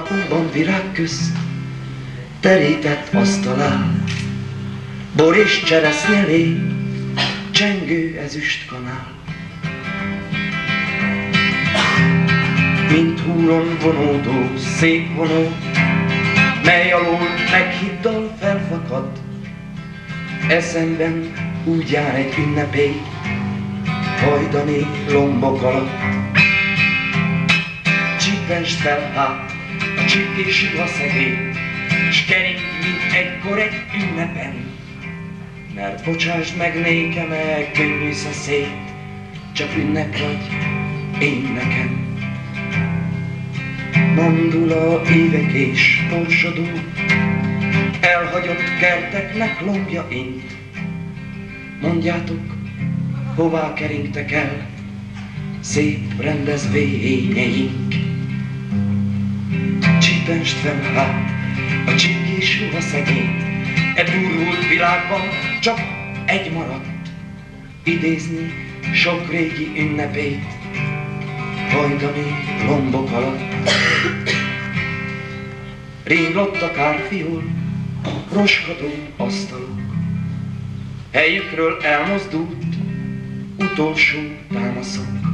Lapunkban virág közt, terített asztalán, bor és cseresznyelé, csengő ezüstkanál. Mint húron vonódó szép vonó, mely alól meghiddal felfakad, eszemben úgy jár egy ünnepély, hajdani lombok alatt. Csípest fel hát a csipkés juha szegély, s kering, mint egykor egy ünnepen. Mert bocsásd meg nékem, könnyű szeszély, csak ünnep vagy én nekem. Mandula évek és porsadó, elhagyott kerteknek lombja int. Mondjátok, hová keringtek el szép rendezvényeink. Csípest fenn hát a csipkés juha szegény, e durvult világban csak egy maradt, idézni sok régi ünnepét, hajdani lombok alatt. Ringlott a kárfiol, roskadó asztalok, helyükről elmozdult utolsó támaszok.